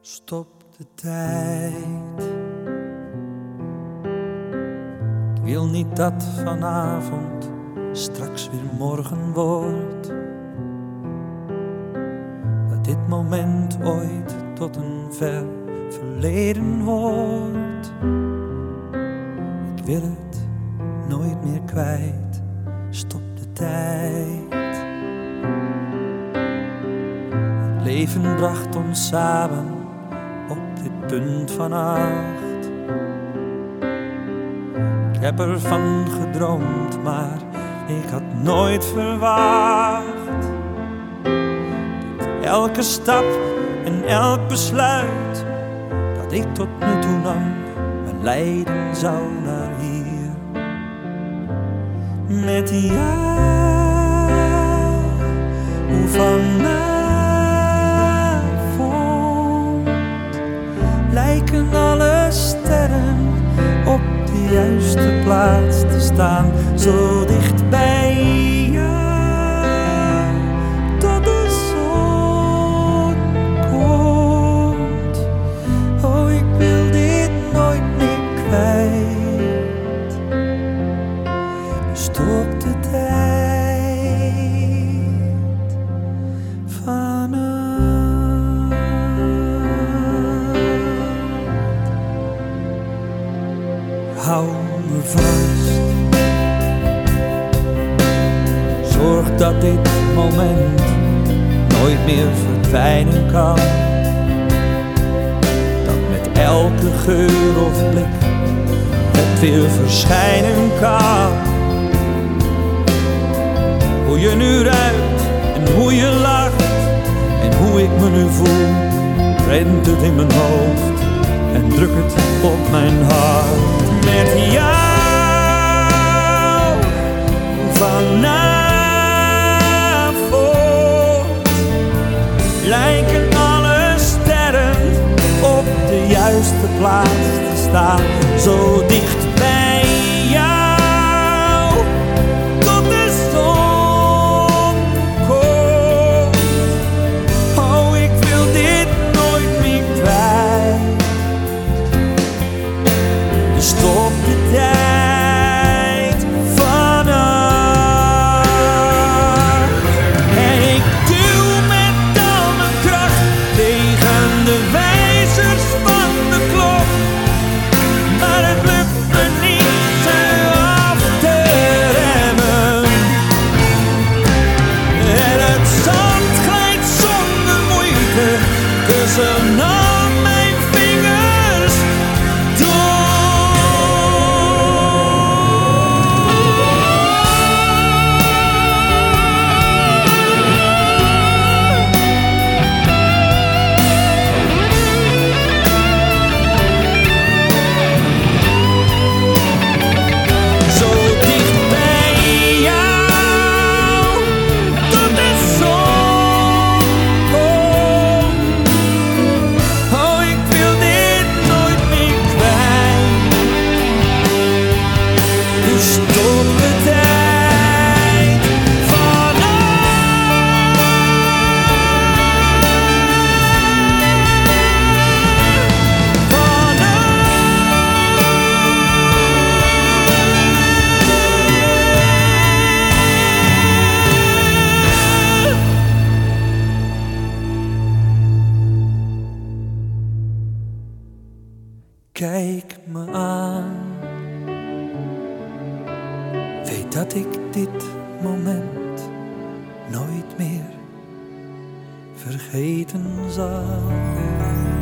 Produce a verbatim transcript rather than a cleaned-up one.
Stop de tijd. Ik wil niet dat vanavond straks weer morgen wordt. Dat dit moment ooit tot een ver verleden hoort. Ik wil het nooit meer kwijt. Stop de tijd. Het leven bracht ons samen op dit punt van acht. Ik heb ervan gedroomd, maar ik had nooit verwacht dat elke stap en elk besluit dat ik tot nu toe nam me leiden zou naar hier. Met jou, hoe vanavond lijken alle sterren op de juiste plaats te staan, zo dicht bij jou, tot de zon komt. Oh, ik wil dit nooit meer kwijt. Stop de tijd vanaf. Hou me vast. Zorg dat dit moment nooit meer verdwijnen kan. Dat met elke geur of blik het weer verschijnen kan. Hoe je nu ruikt en hoe je lacht en hoe ik me nu voel, rent het in mijn hoofd en druk het op mijn hart. Met jou vanavond lijken alle sterren op de juiste plaats te staan, zo dicht bij jou, tot de zon komt. Oh, ik wil dit nooit meer kwijt. Stop de tijd vanaf. En ik duw met al mijn kracht tegen de wijzers van de klok. Maar het lukt me niet ze af te remmen. En het zand glijdt zonder moeite tussen al mijn vingers door. Kijk me aan. Weet dat ik dit moment nooit meer vergeten zal.